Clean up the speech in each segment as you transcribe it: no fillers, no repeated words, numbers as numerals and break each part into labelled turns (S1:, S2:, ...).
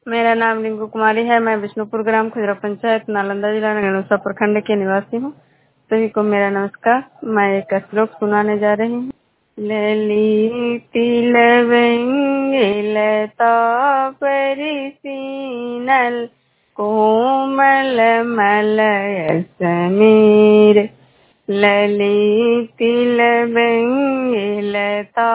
S1: मेरा नाम रिंकू कुमारी है। मैं विष्णुपुर ग्राम खुजरा पंचायत नालंदा जिला रेणुसा प्रखंड के निवासी हूँ। सभी को मेरा नमस्कार। मैं एक श्लोक सुनाने जा रही हूँ। ललिति लता परिसीनल कोमल मलय समीर। ललिति लता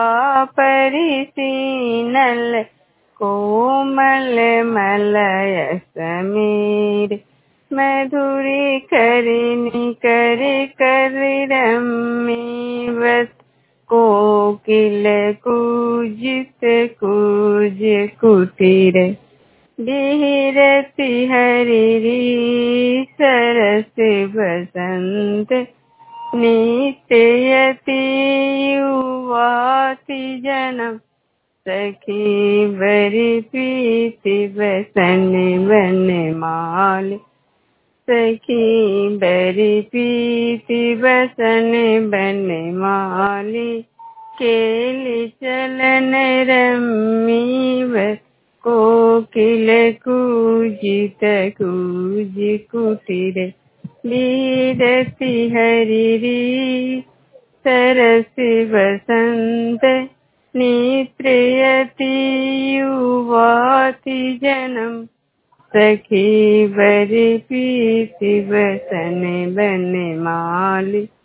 S1: परिसीनल कोमल मलय समीर। मधुरी करिनी कर रमी बस कोकिल कूजित कूज कुटीर। बिहरती हरिरी सरस बसंत नित्ययति युवाति जनम। सखी बरी प्रीति बसन बनमाल। सखी बरी प्रीति बसन बनमाली। केली चलन रमी बस कोकिल कूजित कूज कुटीर। बीरती हरिरी सरस बसंत नित्रयति युवाति जनम। सखी बरी प्रीति बसन बनमाली।